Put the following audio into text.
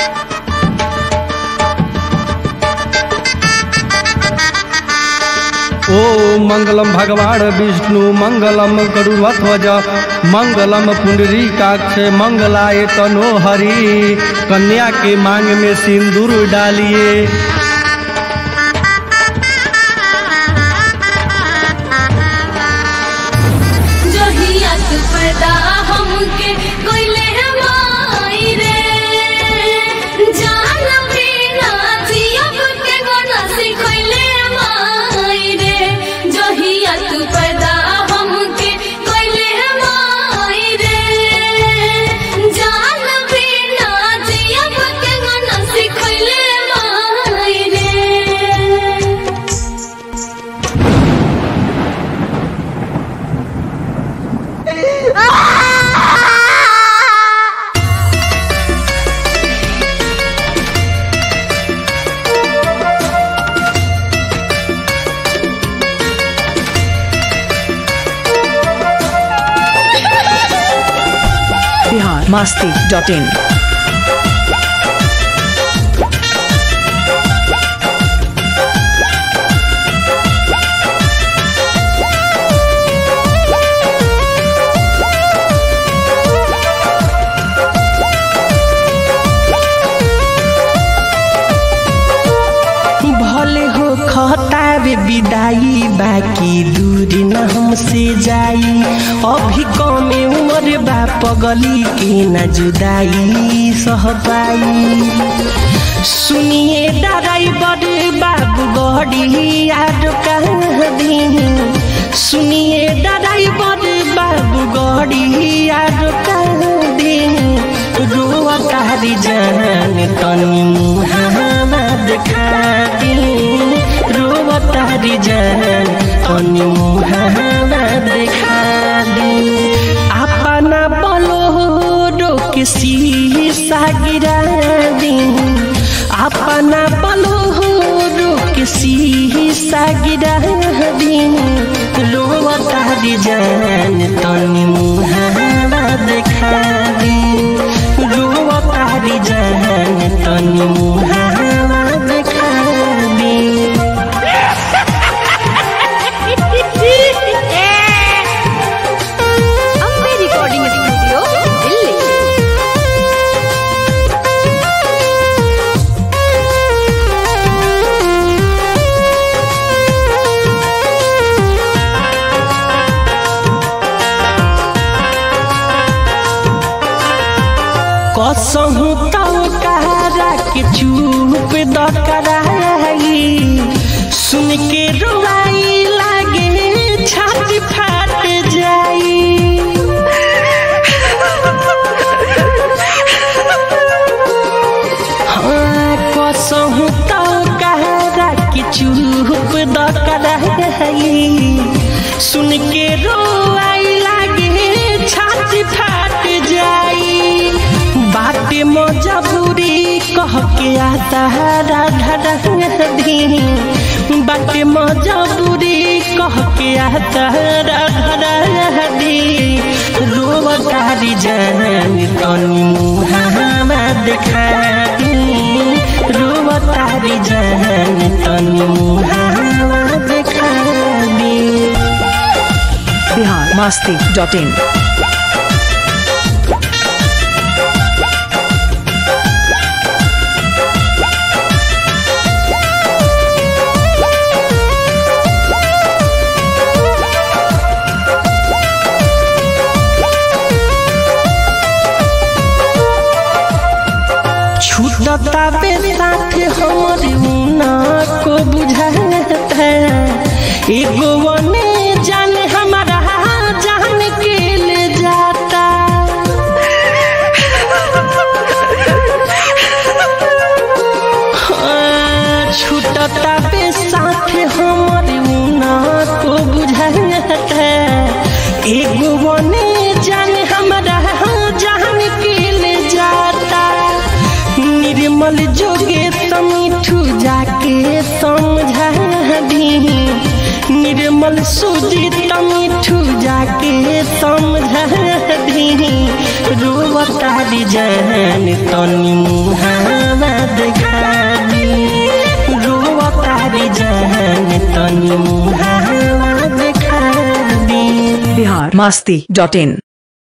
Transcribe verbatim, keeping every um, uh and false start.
ओम मंगलम भगवान विष्णु मंगलम गरुड़ध्वज मंगलम पुंडरीकाक्ष मंगलाय तनो हरि। कन्या के मांग में सिंदूर डालिए। masti dot in भले हो खतावे विदाई बाकी दूर न हमसे जाई। अभी कमे उम्र बा पगली के न जुदाई सह पाई। सुनिए ड्राइवर बाबू गड़ी यार कह दी। सुनिए ड्राइवर बाबू गड़ी यार कह दी। रोआ तारी जान तनी मुहावा देखा दी। रोआ तारी जान तनी मुहावा देखा दी। अपना बलोरो के शीशा गिरा दी। अपना बलोरो के शीशा गिरा दी। रोआ तारी जान तनी मुहावा देखा दी। रोआ तारी जान तनी मुहावा देखा दी। Ambe recording studio Delhi. कसहु तो कहारा के चुप द कराई। सुन के रुलाई लागे छाती फाट जाई। हाँ कसहु तो कहारा के चुप द कराई। सुन के रुलाई लागे छाती फाट जाई। बाटे मजबूरी कह के आता राधा दी। बाटे मजबूरी कह के आता राधा दी। रोआ तारी जान तनी मुहावा देखा दी। रोआ तारी जान तनी मुहावा देखा दी। बिहार masti dot in छूटता बे साथ हमर मुना को बुझाता। एगो वने जान हमारा जान के ले जाता। हाँ, छूटता बे साथ हमर मुना को बुझाता। एगो वने जान हमारा जान के ले जाता। निर्मल जोगे समीठू जाके समझा दी। निर्मल सुजीत मीठू जाके समझा दी। रोआ तारी जान तनी मुहावा जान तनी मुहावा देखा दी। बिहार मस्ती डॉट इन।